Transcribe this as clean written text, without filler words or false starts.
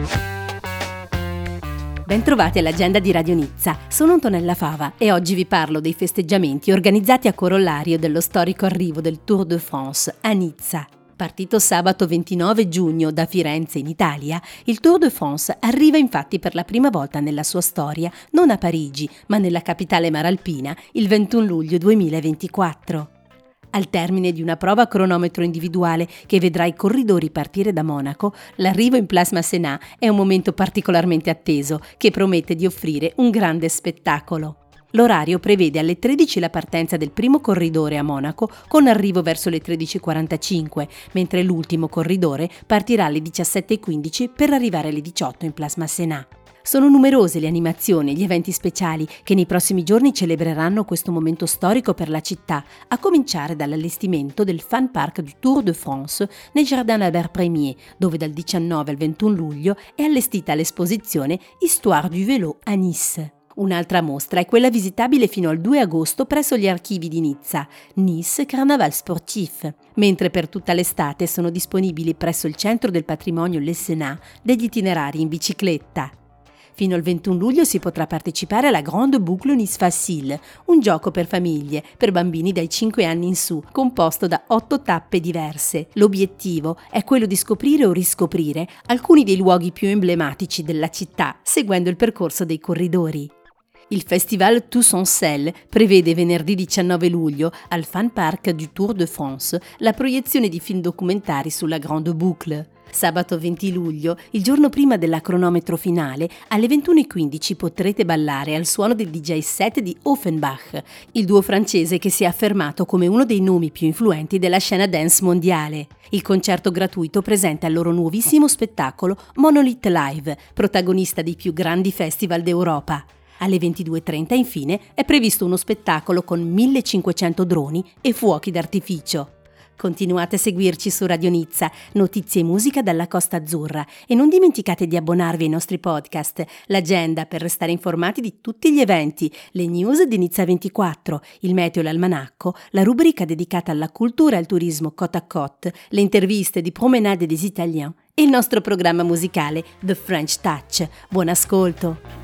Bentrovati all'agenda di Radio Nizza, sono Antonella Fava e oggi vi parlo dei festeggiamenti organizzati a corollario dello storico arrivo del Tour de France a Nizza. Partito sabato 29 giugno da Firenze in Italia, il Tour de France arriva infatti per la prima volta nella sua storia non a Parigi, ma nella capitale maralpina il 21 luglio 2024. Al termine di una prova a cronometro individuale che vedrà i corridori partire da Monaco, l'arrivo in Place Masséna è un momento particolarmente atteso che promette di offrire un grande spettacolo. L'orario prevede alle 13 la partenza del primo corridore a Monaco con arrivo verso le 13:45, mentre l'ultimo corridore partirà alle 17:15 per arrivare alle 18 in Place Masséna. Sono numerose le animazioni e gli eventi speciali che nei prossimi giorni celebreranno questo momento storico per la città, a cominciare dall'allestimento del Fan Park du Tour de France nel Jardin Albert Premier, dove dal 19 al 21 luglio è allestita l'esposizione Histoire du vélo à Nice. Un'altra mostra è quella visitabile fino al 2 agosto presso gli archivi di Nizza, Nice Carnaval Sportif, mentre per tutta l'estate sono disponibili presso il Centro del Patrimonio Le Sénat degli itinerari in bicicletta. Fino al 21 luglio si potrà partecipare alla Grande Boucle Nice Facile, un gioco per famiglie, per bambini dai 5 anni in su, composto da 8 tappe diverse. L'obiettivo è quello di scoprire o riscoprire alcuni dei luoghi più emblematici della città, seguendo il percorso dei corridori. Il festival Tous en Selle prevede venerdì 19 luglio al Fan Park du Tour de France la proiezione di film documentari sulla Grande Boucle. Sabato 20 luglio, il giorno prima della cronometro finale, alle 21:15 potrete ballare al suono del DJ set di Offenbach, il duo francese che si è affermato come uno dei nomi più influenti della scena dance mondiale. Il concerto gratuito presenta il loro nuovissimo spettacolo Monolith Live, protagonista dei più grandi festival d'Europa. Alle 22:30 infine è previsto uno spettacolo con 1500 droni e fuochi d'artificio. Continuate a seguirci su Radio Nizza, notizie e musica dalla Costa Azzurra e non dimenticate di abbonarvi ai nostri podcast, l'agenda per restare informati di tutti gli eventi, le news di Nizza 24, il meteo e l'almanacco, la rubrica dedicata alla cultura e al turismo Côte à Côte, le interviste di Promenade des Italiens e il nostro programma musicale The French Touch. Buon ascolto!